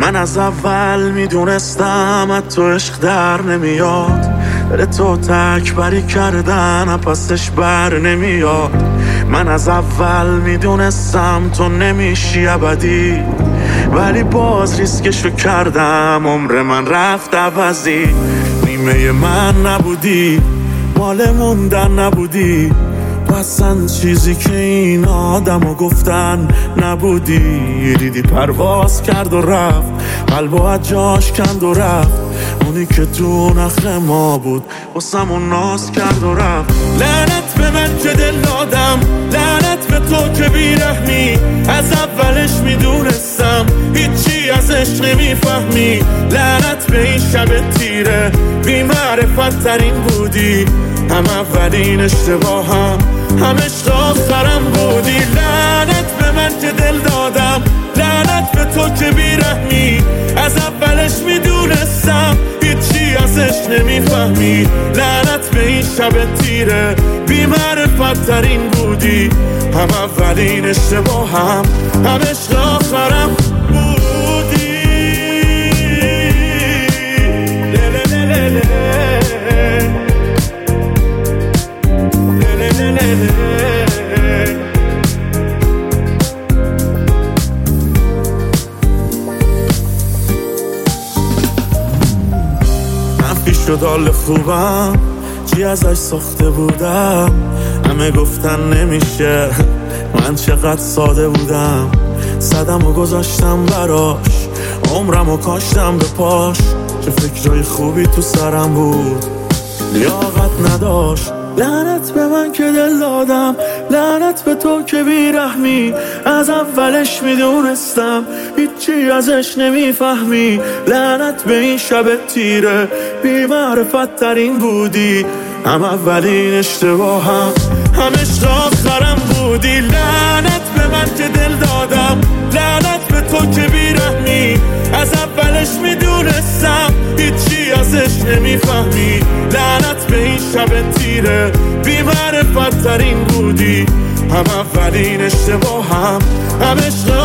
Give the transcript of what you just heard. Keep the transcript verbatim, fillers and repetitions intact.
من از اول میدونستم از تو عشق در نمیاد، بره تو تکبری کردن پسش بر نمیاد. من از اول میدونستم تو نمیشی ابدی، ولی باز ریسکشو کردم، عمر من رفت عوضی. نیمه من نبودی، مال موندن نبودی، اصلا چیزی که این آدمو گفتن نبودی. دیدی پرواز کرد و رفت، قلبو از جاش کند و رفت، اونی که تو نخل ما بود واسمون ناز کرد و رفت. لعنت به من که دل دادم، لعنت به تو که بیرحمی، از اولش میدونستم هیچی ازش نمیفهمی. لعنت به این شب تیره، بی معرفت ترین بودی، هم اولین اشتباهم هم عشق آخرم بودی. لعنت به من که دل دادم، لعنت به تو که بیرحمی، از اولش میدونستم هیچی ازش نمیفهمی. لعنت به این شب تیره، بی معرفت ترین بودی، هم اولین اشتباهم هم عشق آخرم بودی. منفی شد حال خوبم، چی ازش ساخته بودم، همه گفتن نمیشه، من چقدر ساده بودم. صدم و گذاشتم براش، عمرم و کاشتم به پاش، چه فکرهای خوبی تو سرم بود لیاقت نداشت. لعنت به من که دل دادم، لعنت به تو که بیرحمی، از اولش میدونستم هیچی ازش نمیفهمی. لعنت به این شب تیره، بی معرفت ترین بودی، هم اولین اشتباهم هم عشق آخرم بودی. لعنت به من که دل دادم، لعنت به تو که بیرحمی، از اولش میدونستم هیچی ازش نمیفهمی. لعنت به این شب تیره، بی معرفت ترین بودی، هم اولین اشتباهم هم عشق